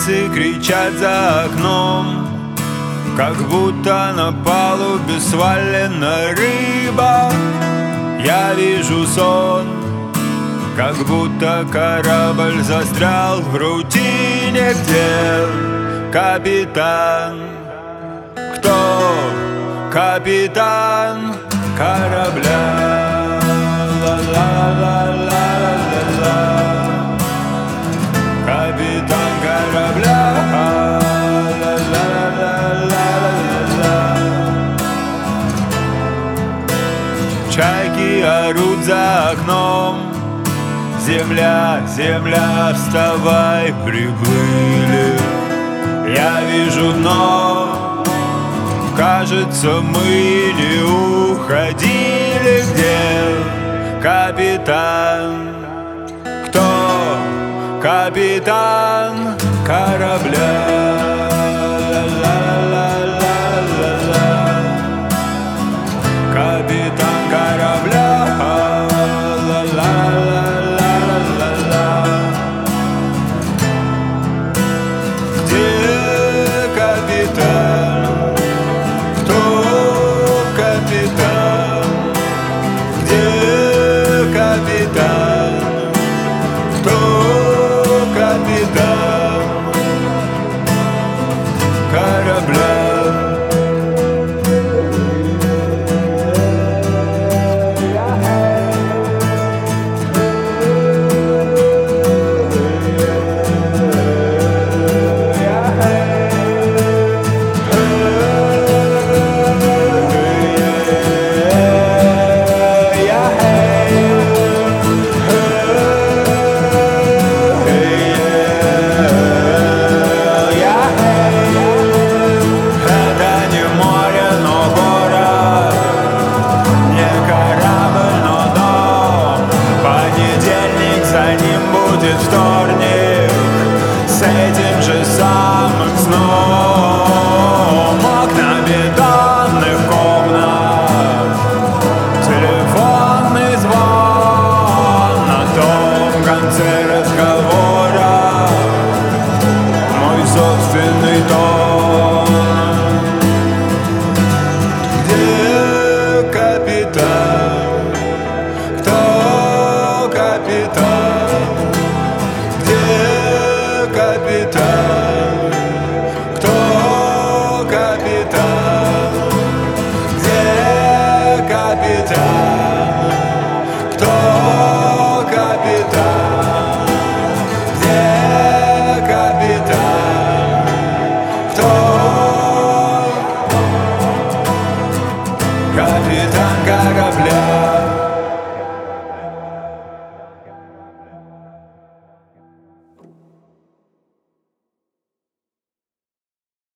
птицы кричат за окном, как будто на палубе свалена рыба. Я вижу сон, как будто корабль застрял в рутине. Где капитан? Кто капитан корабля? Ла-ла-ла-ла-ла-ла. Капитан корабля. Ла-ла-ла-ла-ла-ла. Чайки орут за окном. Земля, земля, вставай, приплыли. Я вижу дно. Кажется, мы не уходили. Где капитан? Кто капитан корабля? Ла-ла-ла-ла-ла-ла. Капитан корабля. Ла-ла-ла-ла-ла-ла. Где капитан? Кто капитан? Где капитан? Кто капитан корабля? Вторник с этим же самым сном. Окна бетонных комнат, телефонный звон. На том конце разговора мой собственный тон. Где капитан? Кто капитан? Капитан, кто капитан? Где капитан? Кто капитан? Где капитан? Кто капитан корабля?